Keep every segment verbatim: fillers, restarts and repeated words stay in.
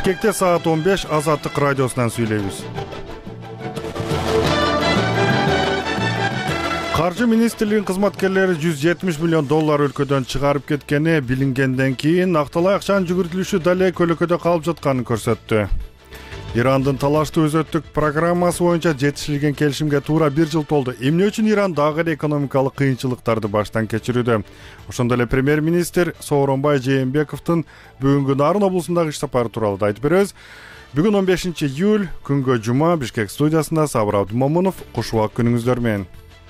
Бишкекте саат он беш Азаттык радиосунан сүйлөйбүз. Каржы министрлигинин кызматкерлери жүз жетимиш миллион доллар өлкөдөн чыгарып кеткени билингенден кийин акталай акчанын жүгүртүлүшү дале көлөкөдө калып жатканын көрсөттү. Ирандын талаштуу өзөттүк программасы боюнча жетишилген келишимге туура бир жыл толду. Эмне үчүн Иран дагы эле экономикалык кыйынчылыктарды баштан кечирүүдө? Ошондой эле премьер-министр Сооронбай Жээнбековдун бүгүнкү Нарын облусундагы иш сапары тууралуу да айтып беребиз. Бүгүн он бешинчи июль, күнгө жума, Бишкек студиясында Сабыр Абдымомунов. Куш убак күнүңүздөр менен.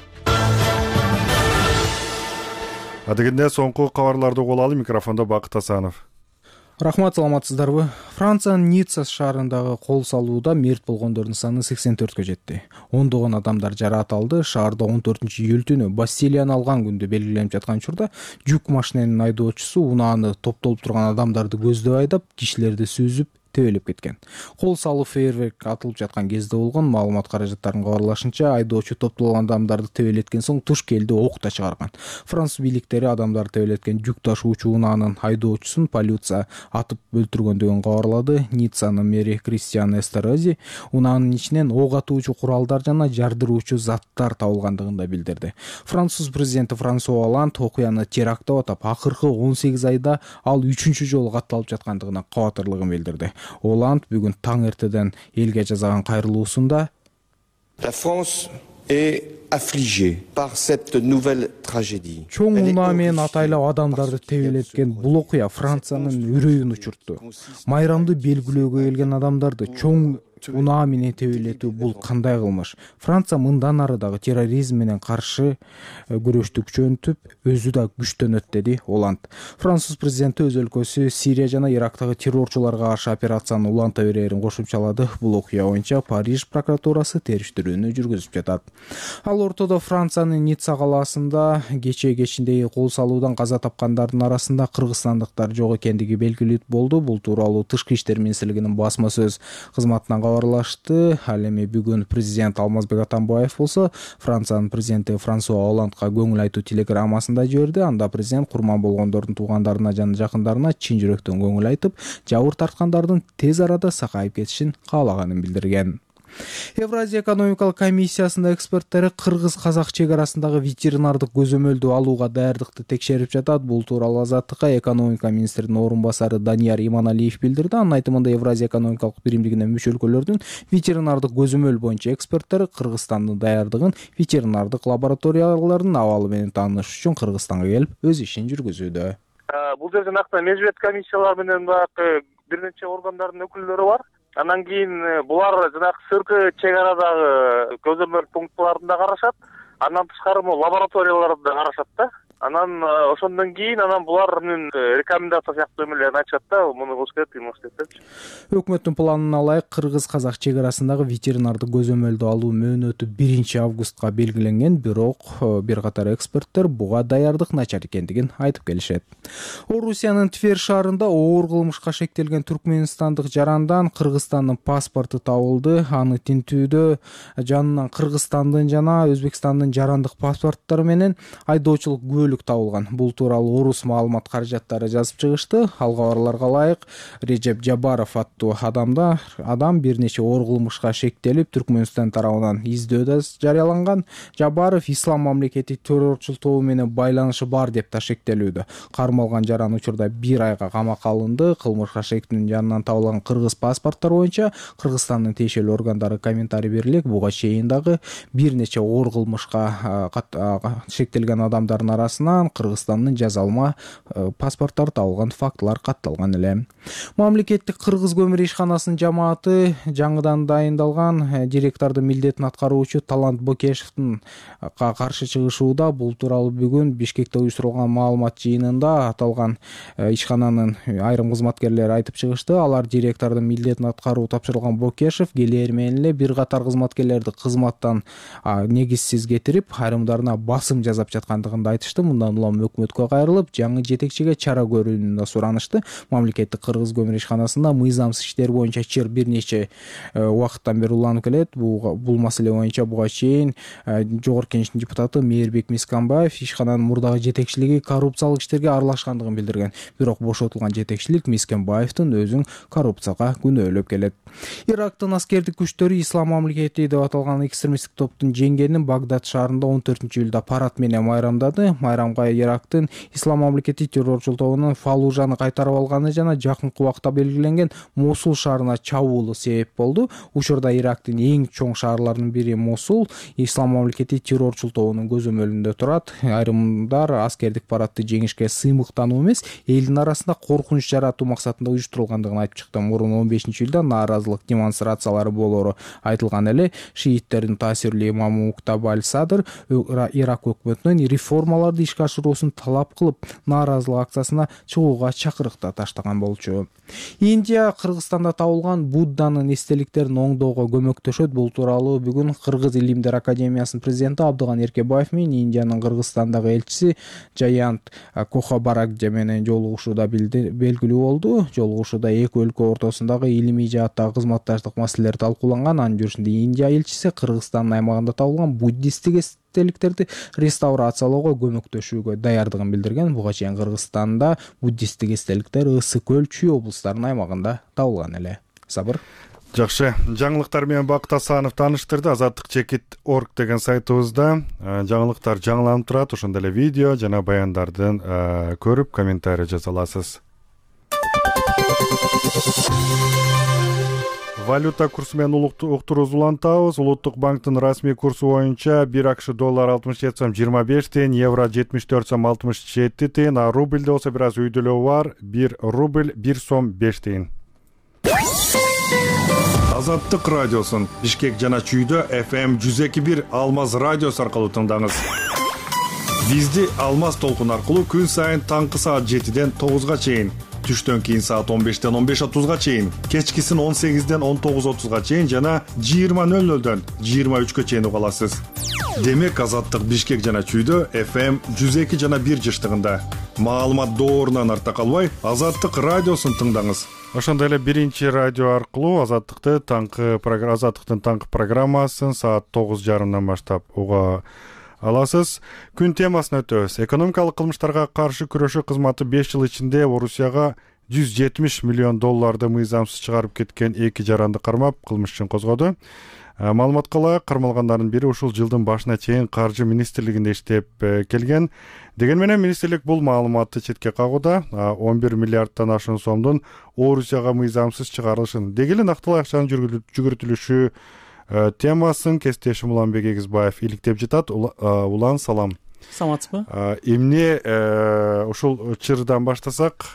Адегенде соңку кабарларды угуп алалы, микрофондо Бакыт Асанов. Рахмат, саламатсыздарбы? Франциянын Ницца шаарындагы кол салууда мерт болгондордун саны сексен төрткө жетти. Ондогон адамдар жараат алды. Шаарда он төртүнчү июль түнү Бастилияны алган күндү белгиленип жаткан учурда жүк машинанын айдоочусу унааны топтолуп турган адамдарды көздөп айдап, кишилерди сүзүп төбөлөп кеткен. Кол салуу фейерверк атылып жаткан кезде болгон. Маалымат каражаттарынын кабарлашынча, айдоочу топтолгон адамдарды төбөлөткөн соң туш келди ок да чыгарган. Француз бийликтери адамдарды төбөлөткөн жүк ташуучу унаанын айдоочусун полиция атып өлтүргөндүгүн кабарлады. Ниццанын мэри Кристиан Эстерози унаанын ичинен ок атуучу куралдар жана жардыруучу заттар табылгандыгын да билдирди. Француз президенти Франсуа Оланд окуяны теракт деп атап, акыркы он сегиз айда ал үчүнчү жолу катталып жаткандыгына кабатырлыгын билдирди. Оланд бүгүн таң эртеден элге жазган кайрылуусунда La France est affligée par cette nouvelle tragédie. Чоң унаа менен атайлап адамдарды тебелеткен бул окуя Франциянын үрөйүн учуртту. Майрамды белгилөөгө келген адамдарды чоң унаа менен тебелетүү бул кандай кылмыш? Франция мындан ары дагы терроризм менен каршы күрөштү күчөнтүп, өзү да күчтөнөт, деди Оланд. Француз президенти өз өлкөсү Сирия жана Ирактагы террорчуларга каршы операцияны уланта берерин кошумчалады. Бул окуя боюнча Париж прокуратурасы териштирүүнү жүргүзүп жатат. Ал ортодо Франциянын Ницца калаасында кечээ кечиндеги кол салуудан каза тапкандардын арасында кыргызстандыктар жок экендиги белгилүү болду. Бул тууралуу Тышкы иштер министрлигинин басма сөз кызматынан кабарлашты. Ал эми бүгүн президент Алмазбек Атамбаев болсо Франциянын президенти Франсуа Оландга көңүл айтуу телеграммасында жиберди. Анда президент курман болгондордун туугандарына жана жакындарына чын жүрөктөн көңүл айтып, жабыр тарткандардын тез арада сакайып кетишин каалаганын билдирген. Евразия экономикалык комиссиясында эксперттери кыргыз-казак чек арасындагы ветеринардык көзөмөлдү алууга даярдыкты текшерип жатат. Бул тууралуу Азаттыкка экономика министринин орун басары Данияр Иманалиев билдирди. Анын айтымында Евразия экономикалык биримдигине мүчө өлкөлөрдүн ветеринардык көзөмөл боюнча эксперттери Кыргызстандын даярдыгын ветеринардык лабораториялардын абалы менен тааныш үчүн Кыргызстанга келип өз ишин жүргүзүүдө. Бул жерде накта межбет комиссиялар менен баягы бир нече органдардын өкүлдөрү бар. Анан кийин булар жанагы сыркы чек арадагы көзөмөл пунктларында карашат. Андан тышкары лабораторияларда карашат да. Анан ошондон кийин анан булардын рекомендация сыяктуу эмелерин айтышат да, муну кылыш керек, муну кылыш керек деп. Өкмөттүн планына ылайык кыргыз-казак чек арасындагы ветеринардык көзөмөлдү алуу мөөнөтү биринчи августка белгиленген, бирок бир катар эксперттер буга даярдык начар экендигин айтып келишет. Орусиянын Тверь шаарында оор кылмышка шектелген түркмөнстандык жарандан Кыргызстандын паспорту табылды. Аны тинтүүдө жанынан Кыргызстандын жана Өзбекстандын жарандык паспорттору менен айдоочулук күбөлүк табылган. Бул тууралуу орус маалымат каражаттары жазып чыгышты. Ал кабарларга ылайык, Режеп Жабаров аттуу адамда адам бир нече оор кылмышка шектелип, Түркмөнстан тарабынан издөөдө жарыяланган. Жабаров ислам мамлекети террорчул тобу менен байланышы бар деп да шектелүүдө. Кармалган жаран учурда бир айга камакка алынды. Кылмышка шектүүнүн жанынан табылган кыргыз паспорттор боюнча Кыргызстандын тиешелүү органдары комментарий берилек. Буга чейин дагы бир нече оор кылмышка шектелген адамдардын арасынан Кыргызстандын жазалма паспорттор табылган фактылар катталган эле. Мамлекеттик кыргыз көмүр ишканасынын жамааты жаңыдан дайындалган директордун милдетин аткаруучу Талант Бокешевдин каршы чыгышууда. Бул тууралуу бүгүн Бишкекте уюштурулган маалымат жыйынында аталган ишкананын айрым кызматкерлери айтып чыгышты. Алар директордун милдетин аткаруу тапшырылган Бокешев келээр менен эле бир катар кызматкерлерди кызматтан негизсиз кетирип, айрымдарына басым жасап жаткандыгын айтышты. мындан улам өкмөткө кайрылып, жаңы жетекчиге чара көрүүнү да суранышты. Мамлекеттик кыргыз көмүр ишканасында мыйзамсыз иштер боюнча чыр бир нече убакыттан бери уланып келет. Бул бул маселе боюнча буга чейин Жогорку Кеңештин депутаты Мээрбек Мисканбаев ишкананын мурдагы жетекчилиги коррупциялык иштерге аралашкандыгын билдирген. Бирок бошотулган жетекчилик Мисканбаевдин өзүн коррупцияга күнөөлөп келет. Ирактын аскердик күчтөрү Ислам мамлекети деп аталган экстремисттик топтун жеңгенин Багдад шаарында он төртүнчү июлда парад менен майрамдады. Майрамга Ирактын Ислам мамлекети террорчул тобунун Фаллужаны кайтарып алганы жана жакынкы убакта белгиленген Мосул шаарына чабуулу себеп болду. Учурда Ирактын эң чоң шаарларынын бири Мосул Ислам мамлекети террорчул тобунун көзөмөлүндө турат. Айрымдар аскердик парадты жеңишке сыймыктануу эмес, элдин арасында коркунуч жаратуу максатында уюштурулгандыгын айтып чыкты. Мурун он бешинчи июлда нааразылык демонстрациялары болору айтылган эле. Шииттердин таасирлүү имамы Муктаба аль-Садр Ирак өкмөтүнөн реформаларды ишке ашыруусун талап кылып, нааразылык акциясына чыгууга чакырыкта таштаган болчу. Индия Кыргызстанда табылган Будданын эстеликтерин оңдоого көмөктөшөт. Бул тууралуу бүгүн Кыргыз илимдер академиясынын президенти Абдыган Эркебаев менен Индиянын Кыргызстандагы элчиси Жаянт Кохабаракжа менен жолугушууда белгилүү болду. Жолугушууда эки өлкө ортосундагы илимий жааттагы кызматташтык маселелер талкууланган. Анын жүрүшүндө Индия элчиси Кыргызстандын аймагында табылган буддисттик эстеликтерди реставрациялоого көмөктөшүүгө даярдыгын билдирген. Буга чейин Кыргызстанда буддисттик эстеликтер Ысык көл, Чүй облустарынын аймагында табылган эле. Сабыр. Жакшы, жаңылыктар менен Бакыт Асанов тааныштырды. Азаттык чекит точка орг деген сайтыбызда жаңылыктар жаңыланып турат. Ошондой эле видео жана баяндардын көрүп, комментарий жаза аласыз. Валюта курсу менен уктуруубузду улантабыз. Улуттук банктын расмий курсу боюнча бир акш доллар алтымыш жети сом жыйырма беш тиын, евро жетимиш төрт сом алтымыш жети тиын, а рубльде болсо бир аз үйдөлөө бар. бир рубль бир сом беш тиын. Азаттык радиосун Бишкек жана Чүйдө эф эм жүз эки бир Алмаз радиосу аркылуу тыңдаңыз. Бизди Алмаз толкун аркылуу күн сайын таңкы саат жетиден тогузга чейин, түштөн кийин саат он бештен он беш отузга чейин, кечкисин он сегизден он тогуз отузга чейин жана жыйырма нөл нөлдөн жыйырма үчкө чейин уга аласыз. Демек Азаттык Бишкек жана Чүйдө эф эм жүз эки жана бир жыштыгында. Маалымат доорунан арта калбай, Азаттык радиосун тыңдаңыз. Ошондой эле биринчи радио аркылуу Азаттыкты таңкы программа Азаттыктын таңкы программасын саат тогуз жарымдан баштап уга аласыз. Күн темасына өтөбүз. Экономикалык кылмыштарга каршы күрөшүү кызматы беш жыл ичинде Орусияга жүз жетимиш миллион долларды мыйзамсыз чыгарып кеткен эки жаранды кармап, кылмыш ишин козгоду. Маалыматка ылайык, кармалгандардын бири ушул жылдын башына чейин Каржы министрлигинде иштеп келген. Деген менен министрлик бул маалыматты четке кагууда. он бир миллиардтан ашуун сомдун Орусияга мыйзамсыз чыгарылышын дегеле нактылай акчанын жүгүртүлүшү темасын кесиптешим Уланбек Эгизбаев иликтеп жатат. Улан, салам. Саламатсызбы? Эмне ушул чырдан баштасак,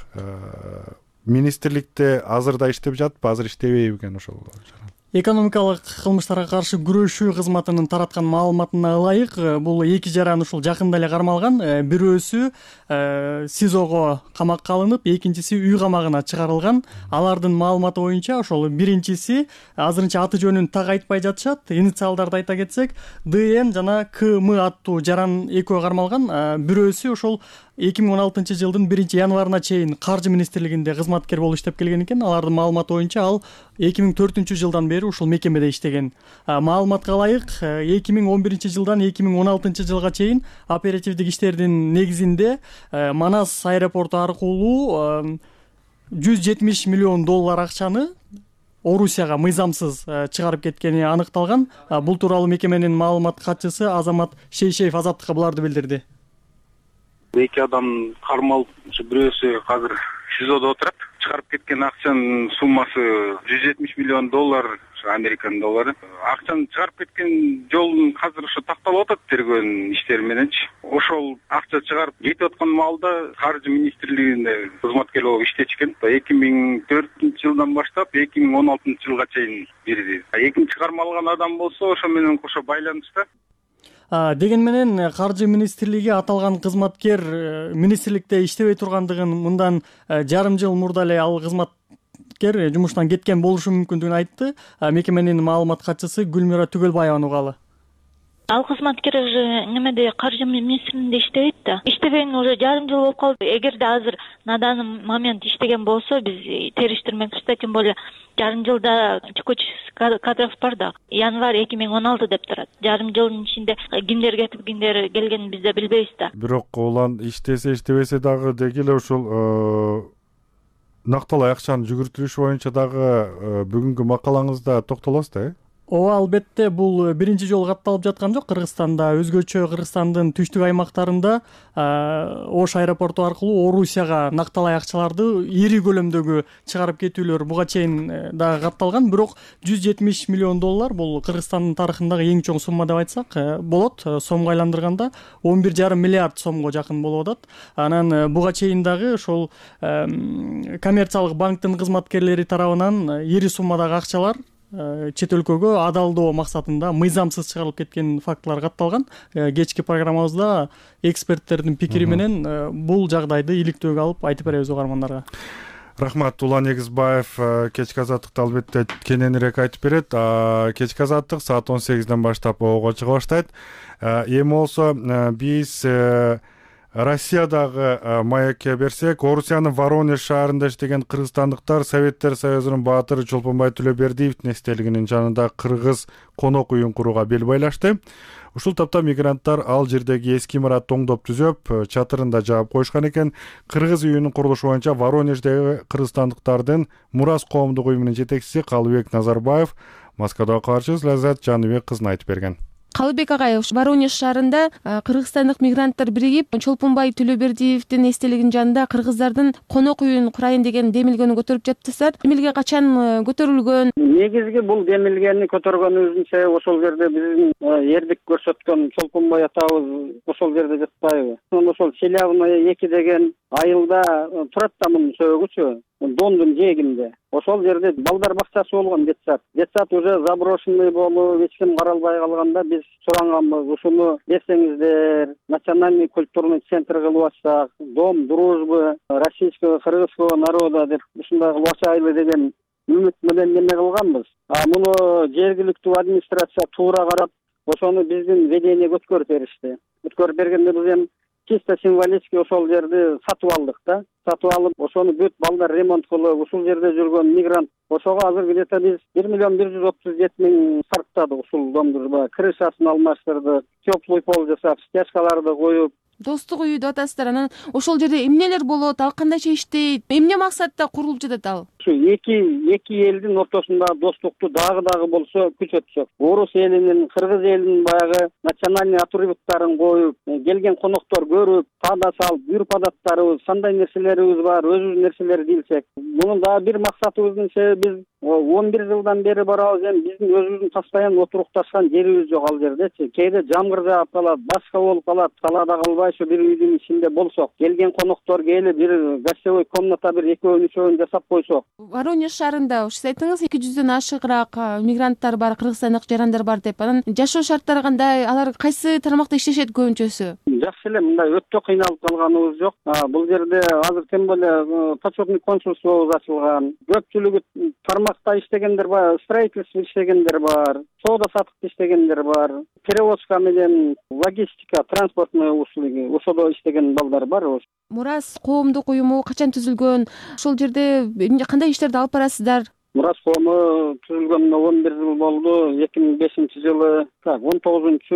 министрликте азырда иштеп жатпы, азыр иштебейби экен ошол? Экономикалык кылмыштарга каршы күрөшүү кызматынын тараткан маалыматына ылайык, бул эки жаран ушул жакында эле кармалган. Бирөөсү СИЗОго камакка алынып, экинчиси үй камагына чыгарылган. Алардын маалыматы боюнча ошол биринчиси азырынча аты жөнүн так айтпай жатышат. Инициалдарды айта кетсек, Д Н жана К М аттуу жаран экөө кармалган. Бирөөсү ошол эки миң он алтынчы жылдын биринчи январына чейин Каржы министрлигинде кызматкер болуп иштеп келген экен. Алардын маалыматы боюнча ал эки миң төртүнчү жылдан бери ушул мекемеде иштеген. Маалыматка ылайык, эки миң он биринчи жылдан эки миң он алтынчы жылга чейин оперативдик иштердин негизинде Манас аэропорту аркылуу жүз жетимиш миллион доллар акчаны Орусияга мыйзамсыз чыгарып кеткени аныкталган. Бул тууралуу мекеменин маалымат катчысы Азамат Шейшеев Азаттыкка буларды билдирди. Эки адам кармалып, бирөөсү азыр СИЗОдо отурат. Чыгарып кеткен акчанын суммасы жүз жетимиш миллион доллар, Американ доллары. Акчаны чыгарып кеткен жолун азыр ошо такталып атат тергөөнүн иштери мененчи. Ошол акча чыгарып кетип аткан маалда Каржы министрлигинде кызматкер болуп иштечкен. эки миң төртүнчү жылдан баштап эки миң он алтынчы жылга чейин бирди. Экинчи кармалган адам болсо ошо менен кошо байланышта. Деген менен Каржы министрлиги аталган кызматкер министрликте иштебей тургандыгын мындан жарым жыл мурда эле ал кызматкер жумуштан кеткен болушу мүмкүндүгүн айтты. Мекеменин маалымат катчысы Гүлмира Түгөлбаеваны угалы. Ал кызматкер уже немеде каржы министрлигинде иштебейт да. Иштебегенине уже жарым жыл болуп калды. Эгерде азыр на данный момент иштеген болсо, биз териштирмекчиз да, тем более жарым жылда текучесть кадров бар да. Январь эки миң он алты деп турат. Жарым жылдын ичинде кимдер кетип, кимдер келгенин биз да билбейбиз да. Бирок улан иштесе иштебесе дагы деги эле ушул накталай акчанын жүгүртүлүшү боюнча дагы бүгүнкү макалаңызда токтолосуз да, э? Ооба, албетте, бул биринчи жолу катталып жаткан жок. Кыргызстанда өзгөчө Кыргызстандын түштүк аймактарында Ош аэропорту аркылуу Орусияга накталай акчаларды ири көлөмдөгү чыгарып кетүүлөр буга чейин дагы катталган. Бирок жүз жетимиш миллион доллар бул Кыргызстандын тарыхындагы эң чоң сумма деп айтсак болот. Сомго айландырганда он бир жарым миллиард сомго жакын болуп атат. Анан буга чейин дагы ошол коммерциялык банктын кызматкерлери тарабынан ири суммадагы акчалар чет өлкөгө адалдоо максатында мыйзамсыз чыгарылып кеткен фактылар катталган. Кечки программабызда эксперттердин пикири менен бул жагдайды иликтөөгө алып айтып беребиз угармандарга. Рахмат. Улан Эгизбаев кечки азаттыкты албетте кененирээк айтып берет. Кечки азаттык саат он сегизден баштап ого чыга баштайт. Эми болсо биз Россиядагы маекке берсек, Орусиянын Воронеж шаарында иштеген кыргызстандыктар Советтер Союзунун баатыры Чолпонбай Төлөбердиевдин эстелигинин жанында кыргыз конок үйүн курууга бел байлашты. Ушул тапта мигранттар ал жердеги эски имаратты оңдоп түзөп, чатырын да жаап коюшкан экен. Кыргыз үйүнүн курулушу боюнча Воронеждеги кыргызстандыктардын Мурас коомдук уюмунун жетекчиси Калыбек Назарбаев Москвада каарчыбыз Лаззат Жаныбек кызына айтып берген. Калыбек агай, Воронеж шаарында кыргызстандык мигранттар биригип Чолпонбай Төлөбердиевдин эстелигинин жанында кыргыздардын конок үйүн курайын деген демилгени көтөрүп жатсыздар. Демилге качан көтөрүлгөн? Негизги бул демилгени көтөргөнүбүздүн себеби ошол жерде биздин эрдик көрсөткөн Чолпонбай атабыз ошол жерде жатпайбы? Ошол Челябиная эки деген айылда турат да мунун сөөгүчү. Дондун жээгинде. Ошол жерде балдар бакчасы болгон детсад. Детсад уже заброшенный болуп, эч ким каралбай калганда биз суранганбыз. Ушуну берсеңиздер, национальный культурный центр кылып атсак, дом дружбы российского кыргызского народа деп ушундай кылып ачайлы деген үмүт менен неме кылганбыз. А муну жергиликтүү администрация туура карап, ошону биздин ведениеге өткөрүп беришти. Өткөрүп бергенде биз эми чисто символически ошол жерди сатып алдык да. Сатып алып, ошону бүт балдар ремонт кылып, ушул жерде жүргөн мигрант. Ошого азыр где-то биз бир миллион бир жүз отуз жети миң сарптадык ушул домдурба. Крышасын алмаштырдык, теплый пол жасап, стяжкаларды коюп. Достук үйү деп атасыздар. Анан ошол жерде эмнелер болот, ал кандайча иштейт, эмне максатта курулуп жатат ал? Ушу эки эки элдин ортосунда достукту дагы дагы болсо күчөтсөк. Орус элинин, кыргыз элинин баягы национальный атрибуттарын коюп, келген коноктор көрүп, пада салып, бүйүр падаттарыбыз, кандай нерселерибиз бар, өзүбүздүн нерселер билсек. Мунун дагы бир максатыбыздын себеби биз он бир жылдан бери барабыз, эми биздин өзүбүздүн постоянно отурукташкан жерибиз жок ал жердечи. Кээде жамгыр жаап калат, башка болуп калат, талаада калбай ушу бир үйдүн ичинде болсок, келген коноктор келип бир гостевой комната бир экөөнү үчөөнү жасап койсок. Воронеж шаарында ушу айтыңыз эки жүздөн ашыгыраак мигранттар бар, кыргызстандык жарандар бар деп. Анан жашоо шарттары кандай? Алар кайсы тармакта иштешет көбүнчөсү? Жакшы эле, мындай өтө кыйналып калганыбыз жок. Бул жерде азыр тем более почетный консульствобуз ачылган. Көпчүлүгү тармакта иштегендер бар, строительство иштегендер бар, соода саттыкта иштегендер бар, перевозка менен логистика, транспортный услуги ошодо иштеген балдар бар. Мурас коомдук уюму качан түзүлгөн? Ошол жерде кандай иштерди алып барасыздар? Мурас коому түзүлгөнүнө он бир жыл болду. эки миң бешинчи жылы он тогузунчу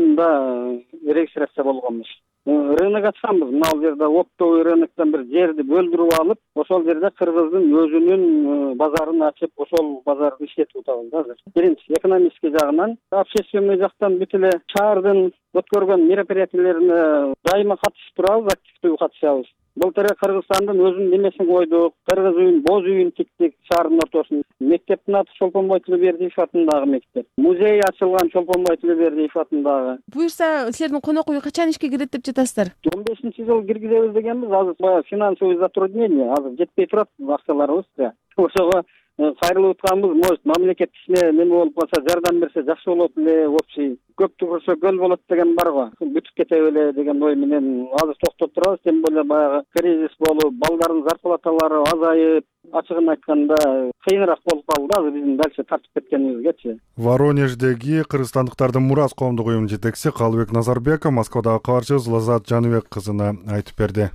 июнда регистрация болгонбуз. Рынок ачканбыз. Мына жерде оптовый рыноктон бир жерди бөлдүрүп алып, ошол жерде кыргыздын өзүнүн базарын ачып, ошол базарды иштетип атабыз азыр. Биринчи экономический жагынан, общественный жактан бүт эле шаардын өткөргөн мероприятиелерине дайыма катышып турабыз, активдүү катышабыз. Былтыр Кыргызстандын өзүнүн немесин койдук, кыргыз үйүн, боз үйүн тиктик шаардын ортосунда. Мектептин аты Чолпонбай Төлөбердиев атындагы мектеп. Музей ачылган Чолпонбай Төлөбердиев атындагы. Буюрса, силердин конок үй качан ишке кирет деп жатасыздар? он бешинчи жыл киргизебиз дегенбиз. Азыр баягы финансовый затруднение, азыр жетпей турат акчаларыбыз. Ошого кайрылып атканбыз, может, мамлекет ишине неме болуп калса, жардам берсе жакшы болот эле, общий. Көп түгүрсө көл болот деген бар го. Бүтүп кетеби эле деген ой менен азыр токтоп турабыз. Тем более баягы кризис болуп, балдардын зарплаталары азайып, ачыгын айтканда кыйыныраак болуп калды азыр биздин дальше тартып кеткенибизгечи. Воронеждеги кыргызстандыктардын Мурас коомдук уюмунун жетекчиси Калыбек Назарбеков Москвадагы кабарчыбыз Лазат Жаныбек кызына айтып берди.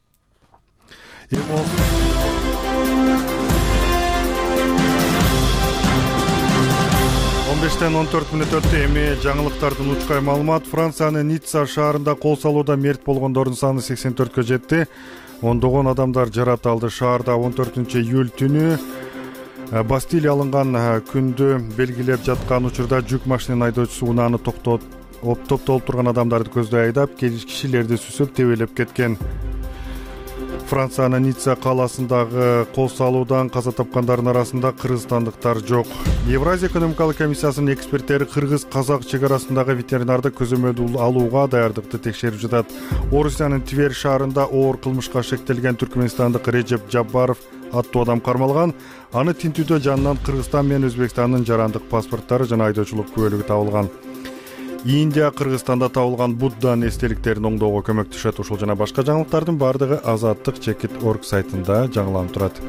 он бештен он төрт мүнөт өттү. Эми жаңылыктардын учкай маалымат. Франциянын Ницца шаарында кол салууда мерт болгондордун саны сексен төрткө жетти. Ондогон адамдар жарат алды. Шаарда он төртүнчү июль түнү Бастилия алынган күндү белгилеп жаткан учурда жүк машинанын айдоочусу унааны токтотуп топтолуп турган адамдарды көздөй айдап, кишилерди сүзүп тебелеп кеткен. Франциянын Ницца калаасындагы кол салуудан каза тапкандардын арасында кыргызстандыктар жок. Евразия экономикалык комиссиясынын эксперттери кыргыз-казак чек арасындагы ветеринардык көзөмөлдү алууга даярдыкты текшерип жатат. Орусиянын Тверь шаарында оор кылмышка шектелген түркмөнстандык Режеп Жаббаров аттуу адам кармалган. Аны тинтүүдө жанынан Кыргызстан менен Өзбекстандын жарандык паспорттору жана айдоочулук күбөлүгү табылган. Индия Кыргызстанда табылган Будданын эстеликтерин оңдоого көмөктөшөт. Ушул жана башка жаңылыктардын бардыгы азаттык чекит точка орг сайтында жаңыланып турат.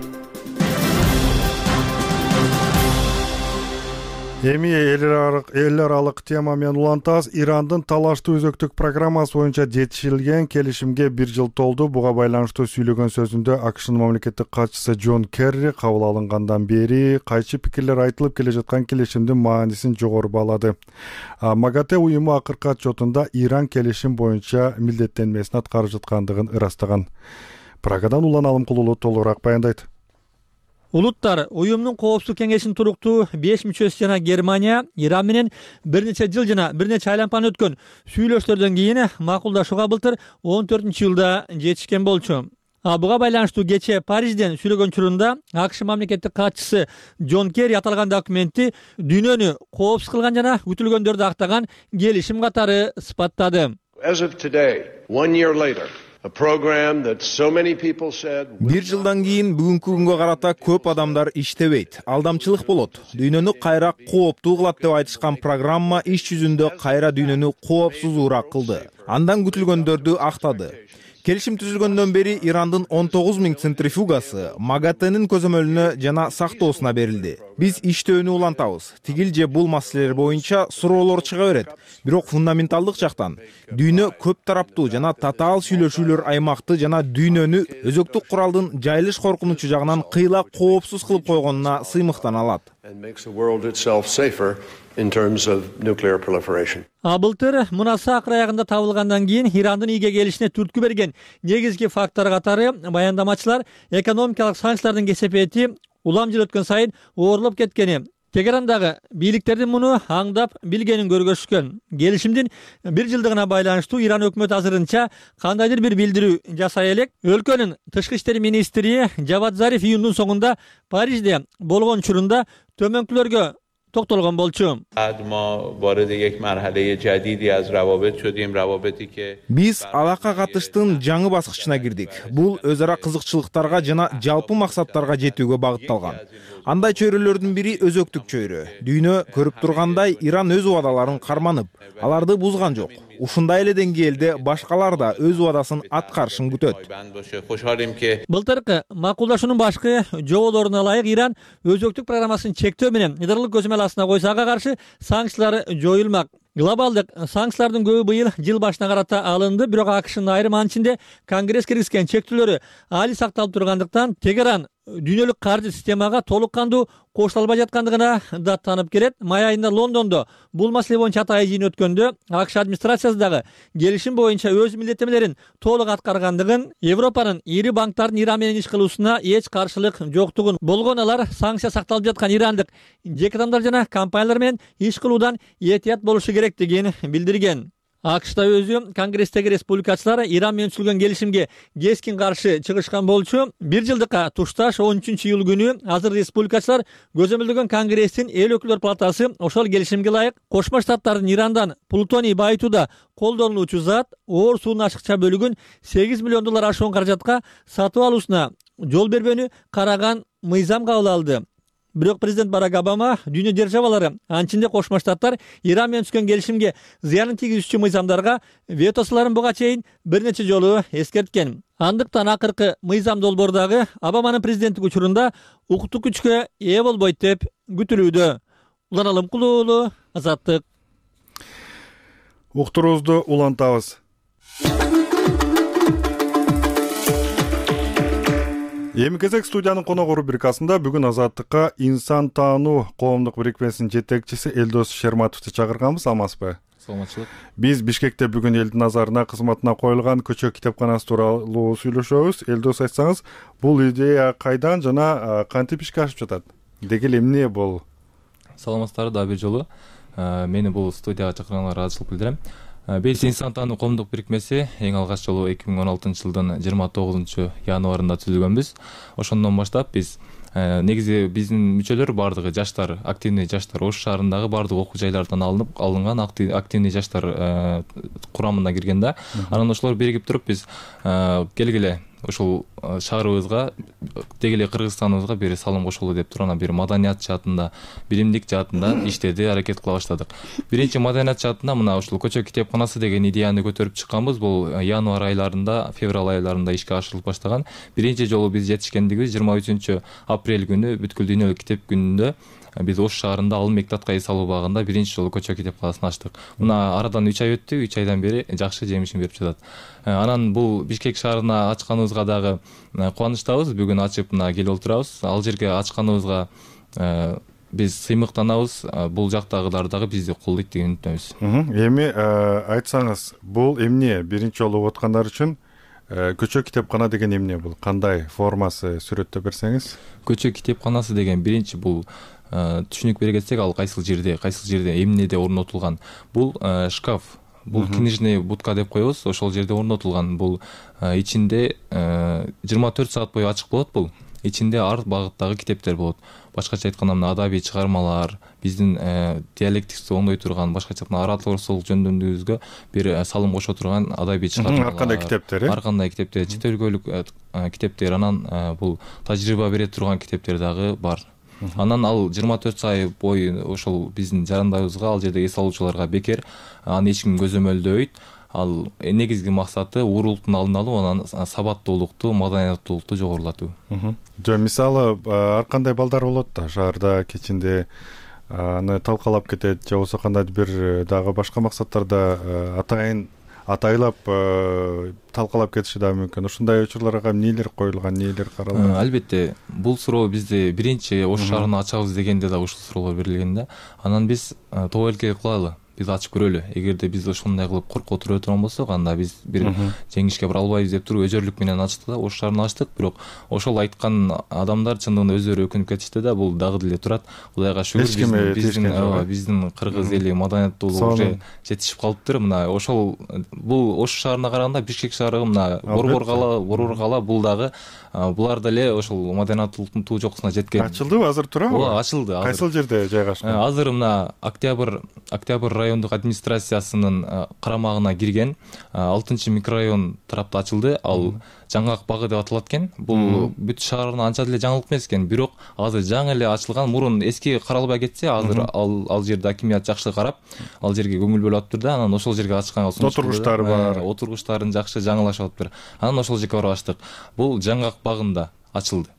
Эми эл аралык тема менен улантабыз. Ирандын талаштуу өзөктүк программасы боюнча жетишилген келишимге бир жыл толду. Буга байланыштуу сүйлөгөн сөзүндө АКШнын мамлекеттик катчысы Джон Керри кабыл алынгандан бери кайчы пикирлер айтылып келе жаткан келишимдин маанисин жогору баалады. МАГАТЭ уюму акыркы отчетунда Иран келишим боюнча милдеттенмесин аткарып жаткандыгын ырастаган. Прагадан Улан Алымкулуу толугураак баяндайт. Улуттар уюмдун коопсуздук кеңешинин туруктуу беш мүчөсү жана Германия Иран менен бир нече жыл жана бир нече айланпан өткөн сүйлөштөрдөн кийин макулдашууга былтыр он төртүнчү жылда жетишкен болчу. А буга байланыштуу кечээ Парижден сүйлөгөн учурунда АКШ мамлекеттик катчысы Джон Керри аталган документти дүйнөнү коопсуз кылган жана күтүлгөндөрдү актаган келишим катары сыпаттады. As of today, one year later, a program that so many people said Бир жылдан кийин бүгүнкү күнгө карата көп адамдар иштебейт, алдамчылык болот, дүйнөнү кайра кооптуу кылат деп айтышкан программа иш жүзүндө кайра дүйнөнү коопсузуураак кылды. Андан күтүлгөндөрдү актады. Келишим түзүлгөндөн бери Ирандын он тогуз миң центрифугасы МАГАТЭнин көзөмөлүнө жана сактоосуна берилди. Биз иштөөнү улантабыз. Тигил же бул маселелер боюнча суроолор чыга берет. Бирок фундаменталдык жактан дүйнө көп тараптуу жана татаал сүйлөшүүлөр аймакты жана дүйнөнү өзөктүк куралдын жайылыш коркунучу жагынан кыйла коопсуз кылып койгонуна сыймыктан алат. А былтыр мунасы акыр аягында табылгандан кийин Ирандын ийге келишине түрткү берген негизги фактор катары баяндамачылар экономикалык санкциялардын кесепети улам жыл өткөн сайын оорлоп кеткени, Тегерандагы бийликтердин муну аңдап билгенин көргөзүшкөн. Келишимдин бир жылдыгына байланыштуу Иран өкмөтү азырынча кандайдыр бир билдирүү жасай элек. Өлкөнүн тышкы иштер министри Жавад Зариф июндун соңунда Парижде болгон учурунда төмөнкүлөргө токтолгон болчу. Биз алака катыштын жаңы баскычына кирдик. Бул өз ара кызыкчылыктарга жана жалпы максаттарга жетүүгө багытталган. Андай чөйрөлөрдүн бири өзөктүк чөйрө. Дүйнө көрүп тургандай Иран өз убадаларын карманып, аларды бузган жок. Ушундай эле деңгээлде башкалар да өз убадасын аткарышын күтөт. Былтыркы макулдашуунун башкы жоболоруна ылайык Иран өзөктүк программасын чектөө менен Идырлык көзөмөл астына койсо ага каршы санкциялар жоюлмак. Глобалдык санкциялардын көбү быйыл жыл башына карата алынды, бирок АКШнын айрым анчинде Конгресс киргизген чектөөлөрү али сакталып тургандыктан Тегеран дүйнөлүк каржы системага толук кандуу кошула албай жаткандыгына даттанып келет. Май айында Лондондо бул маселе боюнча атайын жыйын өткөндө АКШ администрациясы дагы келишим боюнча өз милдеттенмелерин толук аткаргандыгын, Европанын ири банктардын Иран менен иш кылуусуна эч каршылык жоктугун, болгон алар санкция сакталып жаткан ирандык жеке адамдар жана компаниялар менен иш кылуудан этият болушу керектигин билдирген. АКШта өзү Конгресстеги республикачылар Иран менен түзүлгөн келишимге кескин каршы чыгышкан болчу. Бир жылдыкка тушташ он үчүнчү июль күнү азыр республикачылар көзөмөлдөгөн Конгресстин эл өкүлдөр палатасы ошол келишимге ылайык Кошмо Штаттардын Ирандан плутоний байытууда колдонулуучу зат оор суунун ашыкча бөлүгүн сегиз миллион доллар ашуун каражатка сатып алуусуна жол бербөөнү караган мыйзам кабыл алды. Бирок президент Барак Обама дүйнө державалары, анчинде Кошмо Штаттар Иран менен түзгөн келишимге зыянын тийгизүүчү мыйзамдарга ветосуларын буга чейин бир нече жолу эскерткен. Андыктан акыркы мыйзам долбоордагы Обаманын президенттик учурунда укуктук күчкө ээ болбойт деп күтүлүүдө. Улан Алымкул уулу, Азаттык. Уктуруубузду улантабыз. Эми кезек студиянын конок рубрикасында бүгүн Азаттыкка инсан таануу коомдук бирикмесинин жетекчиси Элдос Шерматовду чакырганбыз. Амансызбы? Саламатчылык. Биз Бишкекте бүгүн элдин назарына кызматына коюлган көчө китепканасы тууралуу сүйлөшөбүз. Элдос, айтсаңыз, бул идея кайдан жана кантип ишке ашып жатат? Деги эле эмне бул? Саламатсыздар, дагы бир жолу мени бул студияга чакырганыңарга ыраазычылык билдирем. Биз инсан таануу коомдук бирикмеси эң алгач жолу эки миң он алтынчы жылдын жыйырма тогузунчу январында түзүлгөнбүз. Ошондон баштап биз негизи биздин мүчөлөр бардыгы жаштар, активный жаштар, Ош шаарындагы бардык окуу жайлардан алынып алынган активный жаштар курамына кирген да. Анан ошолор биригип туруп биз келгиле ушул шаарыбызга, дегеле Кыргызстаныбызга бир салым кошолу деп туруп, анан бир маданият жаатында, билимдик жаатында иштеди, аракет кыла баштадык. Биринчи маданият жаатында мына ушул көчө китепканасы деген идеяны көтөрүп чыкканбыз. Бул январь айларында, февраль айларында ишке ашырылып баштаган. Биринчи жолу биз жетишкендигибиз жыйырма үчүнчү апрель күнү бүткүл дүйнөлүк китеп күнүндө биз Ош шаарында Алым Мектатка эс алуу багында биринчи жолу көчө китепканасын ачтык. Мына арадан үч ай өттү, үч айдан бери жакшы жемишин берип жатат. Анан бул Бишкек шаарына ачканыбызга дагы кубанычтабыз. Бүгүн ачып мына келип отурабыз. Ал жерге ачканыбызга биз сыймыктанабыз. Бул жактагылар дагы бизди колдойт деген үмүттөбүз. Эми айтсаңыз, бул эмне? Биринчи жолу окуп аткандар үчүн көчө китепкана деген эмне бул? Кандай формасы, сүрөттөп берсеңиз? Көчө китепканасы деген биринчи бул түшүнүк бере кетсек, ал кайсыл жерде, кайсыл жерде, эмнеде орнотулган? Бул шкаф, бул книжный будка деп коебуз, ошол жерде орнотулган. Бул ичинде жыйырма төрт саат бою ачык болот бул. Ичинде ар багыттагы китептер болот. Башкача айтканда, мына адабий чыгармалар, биздин диалектикти оңдой турган, башкача айтканда ораторсулук жөндөмүбүзгө бир салым кошо турган адабий чыгармалар. Ар кандай китептер, э? Ар кандай китептер, чет өлкөлүк китептер, анан бул тажрыйба бере турган китептер дагы бар. Анан ал жыйырма төрт саат бою ошол биздин жарандайыбызга, ал жерде эс алуучуларга бекер, аны эч ким көзөмөлдөбөйт. Ал негизги максаты уурулуктун алдын алуу, анан сабаттуулукту, маданияттуулукту жогорулатуу. Жо, мисалы, ар кандай балдар болот да шаарда кечинде аны талкалап кетет, же болбосо кандайдыр бир дагы башка максаттарда атайын атайлап талкалап кетиши да мүмкүн. Ушундай учурларга эмнелер коюлган, эмнелер каралган? Албетте, бул суроо бизде биринчи Ош шаарына ачабыз дегенде да ушул суроолор берилген да. Анан биз тобокелке кылалы, биз ачып көрөлү. Эгерде биз ошондой кылып коркуп отура турган болсок, анда биз бир жеңишке бара албайбыз деп туруп өжөрлүк менен ачтык да, Ош шаарына ачтык. Бирок ошол айткан адамдар чындыгында өздөрү өкүнүп кетишти да, бул дагы деле турат. Кудайга шүгүр, биздин биздин кыргыз эли маданияттуулугу уже жетишип калыптыр. Мына ошол бул Ош шаарына караганда Бишкек шаары мына борбор кала, борбор кала бул дагы булар деле ошол маданияттуулуктун туу жокусуна жеткен. Ачылдыбы, азыр турабы? Ооба, ачылды. Кайсыл жерде жайгашкан? Азыр мына Октябрь Октябрь райондук администрациясынын карамагына кирген алтынчы микрорайон тарапта ачылды. Ал Жаңгак багы деп аталат экен. Бул бүт шаарына анча деле жаңылык эмес экен, бирок азыр жаңы эле ачылган. Мурун эски каралбай кетсе, азыр ал ал жерде акимият жакшы карап, ал жерге көңүл бөлүп атыптыр да. Анан ошол жерге ачканга сунуш. Отургучтары бар. Отургучтарын жакшы жаңылашып атыптыр. Анан ошол жерге барып ачтык. Бул Жаңгак багында ачылды.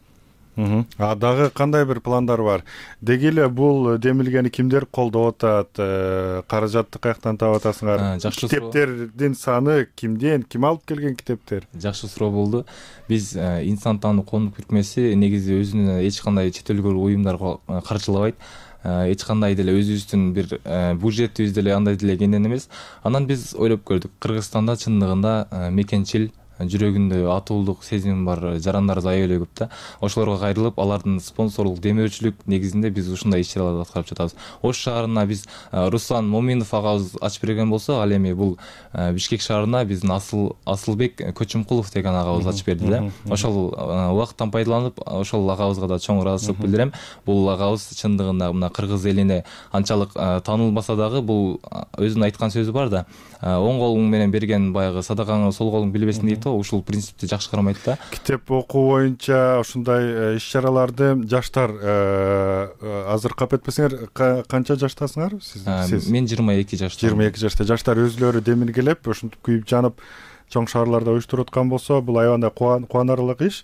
А дагы кандай бир пландар бар? Деги эле бул демилгени кимдер колдоп атат? Каражатты каяктан таап атасыңар? Китептердин саны кимден, ким алып келген китептер? Жакшы суроо болду. Биз инсан таануу коомдук бирикмеси негизи өзүнүн эч кандай чет өлкөлүк уюмдарга каржылабайт. Эч кандай деле өзүбүздүн бир бюджетибиз деле андай деле кенен эмес. Анан биз ойлоп көрдүк, Кыргызстанда чындыгында мекенчил, жүрөгүндө атуулук сезим бар жарандар аябай эле көп да. Ошолорго кайрылып, алардын спонсорлук, демөөрчүлүк негизинде биз ушундай иш-чараларды аткарып жатабыз. Ош шаарына биз Руслан Моминов агабыз ачып берген болсо, ал эми бул Бишкек шаарына биздин Асыл Асылбек Көчүмкулов деген агабыз ачып берди да. Ошол убакыттан пайдаланып, ошол агабызга да чоң ыраазычылык билдирем. Бул агабыз чындыгында мына кыргыз элине анчалык таанылбаса дагы, бул өзүнүн айткан сөзү бар да. Оң колуң менен берген баягы садакаңы сол колуң билбесин дейт. болсо ушул принципти жакшы кармайт да. Китеп окуу боюнча ушундай иш чараларды жаштар азыр кап этпесеңер канча жаштасыңар сиз? Мен жыйырма эки жаштамын. жыйырма эки жашта. Жаштар өзүлөрү демилгелеп ушинтип күйүп жанып чоң шаарларда уюштуруп аткан болсо, бул аябандай кубанарлык иш.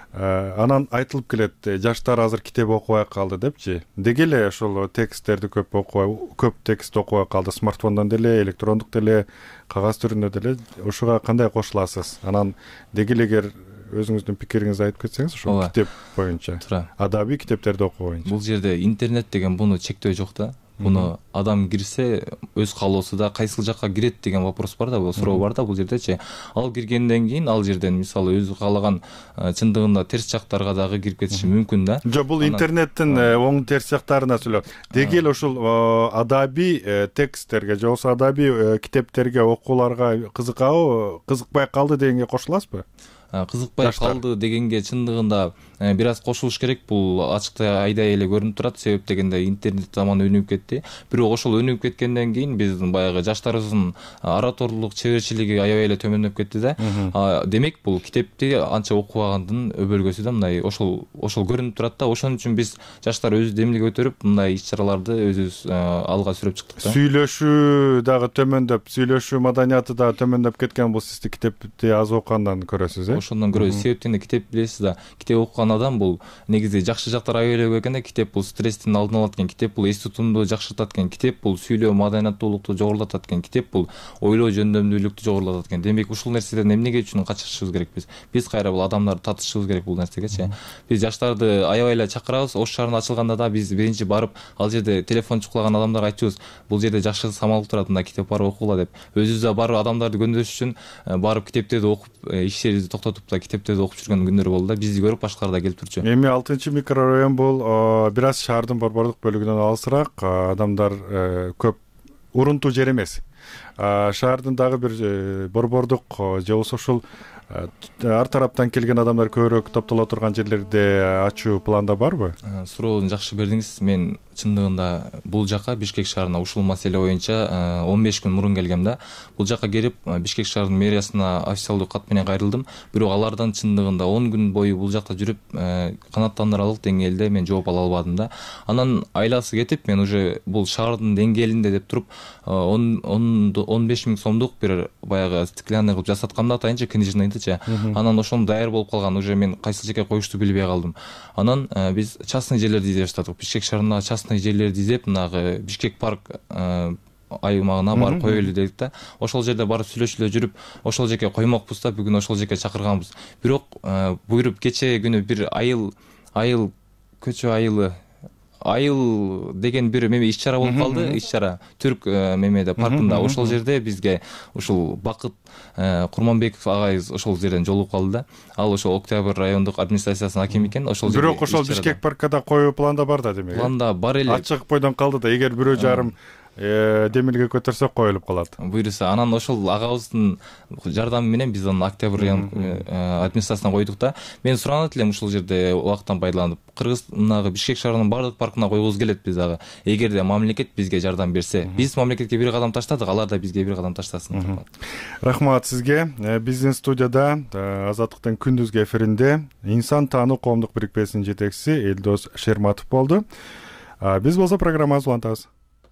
Анан айтылып келет, жаштар азыр китеп окубай калды депчи. Деги эле ошол тексттерди көп окубай, көп текст окубай калды. Смартфондон деле, электрондук деле, кагаз түрүндө деле. Ошуга кандай кошуласыз? Анан деги эле эгер өзүңүздүн пикириңизди айтып кетсеңиз, ошол китеп боюнча, адабий китептерди окуу боюнча. Бул жерде интернет деген буну чектөө жок да. Буну адам кирсе өз каалоосунда кайсыл жакка кирет деген вопрос бар да, бул суроо бар да бул жердечи. Ал киргенден кийин ал жерден мисалы өзү каалаган чындыгында терс жактарга дагы кирип кетиши мүмкүн да. Жок, бул интернеттин оң терс жактарына сүйлөп. Деги эле ушул адабий тексттерге, же болбосо адабий китептерге, окууларга кызыкабы, кызыкпай калды дегенге кошуласызбы? Кызыкпай калды дегенге чындыгында бир аз кошулуш керек. Бул ачыкта айдай эле көрүнүп турат. Себеп дегенде интернет заманы өнүгүп кетти. Бирок ошол өнүгүп кеткенден кийин биздин баягы жаштарыбыздын ораторлук чеберчилиги аябай эле төмөндөп кетти да. Демек бул китепти анча окубагандын өбөлгөсү да мындай ошол ошол көрүнүп турат да. Ошон үчүн биз жаштар өзү демилге көтөрүп мындай иш-чараларды өзүбүз алга сүрөп чыктык да. Сүйлөшүү дагы төмөндөп, сүйлөшүү маданияты дагы төмөндөп кеткен, бул сизди китепти аз окугандан көрөсүз, э? Ошондон көрөбүз. Себептен китеп билесиз да. Китеп окуган адам бул негизи жакшы жактары аябай эле көп экен да. Китеп бул стresстин алдын алат экен. Китеп бул эс тутумду жакшыртат экен. Китеп бул сүйлөө маданияттуулукту жогорулатат экен. Китеп бул ойлоо жөндөмдүүлүктү жогорулатат экен. Демек ушул нерседен эмнеге үчүн качышыбыз керекпиз? Биз кайра бул адамдарды татышыбыз керек бул нерсегечи. Биз жаштарды аябай эле чакырабыз. Ош шаарында ачылганда да биз биринчи барып ал жерде телефон чукулаган адамдарга айтчубуз. Бул жерде жакшы самалып турат, мына китеп барып окугула деп. Өзүбүз да барып адамдарды көндөрүш үчүн барып китептерди окуп, иштерибизди токтотуп да китептерди окуп жүргөн күндөр болду да. Бизди көрүп башкалар да келип турчу. Эми алтынчы микрорайон бул бир аз шаардын борбордук бөлүгүнөн алысыраак, адамдар көп урунтуу жер эмес. Шаардын дагы бир борбордук же болбосо ушул ар тараптан келген адамдар көбүрөөк топтоло турган жерлерди ачуу планда барбы? Суроону жакшы бердиңиз. Мен чындыгында бул жака Бишкек шаарына ушул маселе боюнча он беш күн мурун келгем да. Бул жака келип Бишкек шаарынын мэриясына официалдуу кат менен кайрылдым. Бирок алардан чындыгында он күн бою бул жакта жүрүп канааттандырарлык деңгээлде мен жооп ала албадым да. Анан айласы кетип мен уже бул шаардын деңгээлинде деп туруп он беш миң сомдук бир баягы стеклянный кылып жасаткам да, атайынча книжныйдычы. Анан ошону даяр болуп калган, уже мен кайсыл жака коюшту билбей калдым. Анан биз частный жерлерди издеп баштадык. Бишкек шаарында частный жерлерди издеп, мынагы Бишкек парк аймагына барып коелу дедик да. Ошол жерде барып сүйлөшүлө жүрүп, ошол жака коймокпуз да, бүгүн ошол жака чакырганбыз. Бирок буйруп кечээ күнү бир айыл айыл көчө айылы айыл деген бир меме иш-чара болуп калды, иш-чара Түрк мемеде паркында. Ошол жерде бизге ушул Бакыт Курманбеков агайыбыз ошол жерден жолугуп калды да. Ал ошол Октябрь райондук администрациясынын акими экен. Ошол жерде бирок ошол Бишкек паркада коюу планда бар да, демек. Планда бар эле. Ачык бойдон калды да, эгер бирөө жарым демилге көтөрсө коюлуп калат. Буйруса, анан ошол агабыздын жардамы менен биз аны Октябрь район администрациясына койдук да. Мен суранат элем ушул жерде убакыттан пайдаланып, Кыргыз мынагы Бишкек шаарынын бардык паркына койгубуз келет биз дагы. Эгерде мамлекет бизге жардам берсе, биз мамлекетке бир кадам таштадык, алар да бизге бир кадам таштасын. Рахмат сизге. Биздин студияда Азаттыктын күндүзгү эфиринде Инсан таануу коомдук бирикмесинин жетекчиси Элдос Шерматов болду. Биз болсо программабызды улантабыз.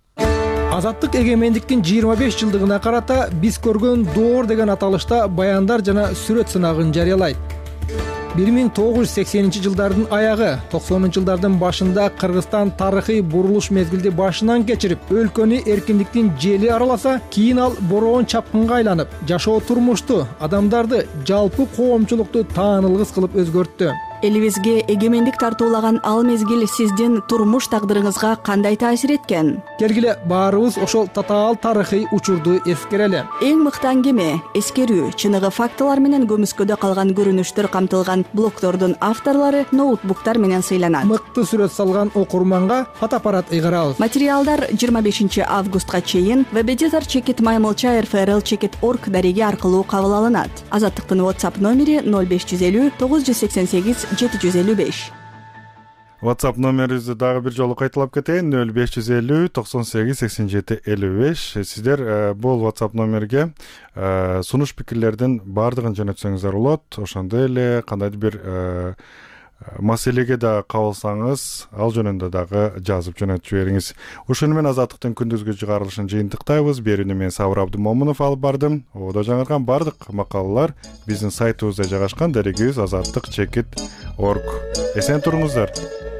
Азаттык эгемендиктин жыйырма беш жылдыгына карата биз көргөн доор деген аталышта баяндар жана сүрөт сынагын жарыялайт. бир миң тогуз жүз сексенинчи жылдардын аягы, токсонунчу жылдардын башында Кыргызстан тарыхый бурулуш мезгилди башынан кечирип, өлкөнү эркиндиктин жели араласа, кийин ал бороон чапкынга айланып, жашоо турмушту, адамдарды, жалпы коомчулукту таанылгыс кылып өзгөрттү. Элибизге эгемендик тартуулаган ал мезгил сиздин турмуш тагдырыңызга кандай таасир эткен? Келгиле баарыбыз ошол татаал тарыхый учурду эскерели. Эң мыкты аңгеме, эскерүү, чыныгы фактылар менен көмүскөдө калган көрүнүштөр камтылган блогтордун авторлору ноутбуктар менен сыйланат. Мыкты сүрөт салган окурманга фотоаппарат ыйгарабыз. Материалдар жыйырма бешинчи августка чейин веб-эдитор чекит маймылча эр эф эр эл чекит точка орг дареги аркылуу кабыл алынат. Азаттыктын WhatsApp номери ноль беш жүз элүү тогуз жүз сексен сегиз жети жүз элүү беш. WhatsApp номерибизди дагы бир жолу кайталап кетейин: нөл беш жүз элүү токсон сегиз сексен жети элүү беш. Сиздер бул WhatsApp номерге сунуш пикирлердин баардыгын жөнөтсөңүздөр болот. Ошондой эле кандайдыр бир маселеге да кабылсаңыз, ал жөнүндө дагы жазып жөнөтүп жибериңиз. Ушуну менен Азаттыктын күндүзгү чыгарылышын жыйынтыктайбыз. Берүүнү мен Сабыр Абдымомунов алып бардым. Ободо жаңырган бардык макалалар биздин сайтыбызда жайгашкан. Дарегибиз азаттык чекит точка орг. Эсен туруңуздар.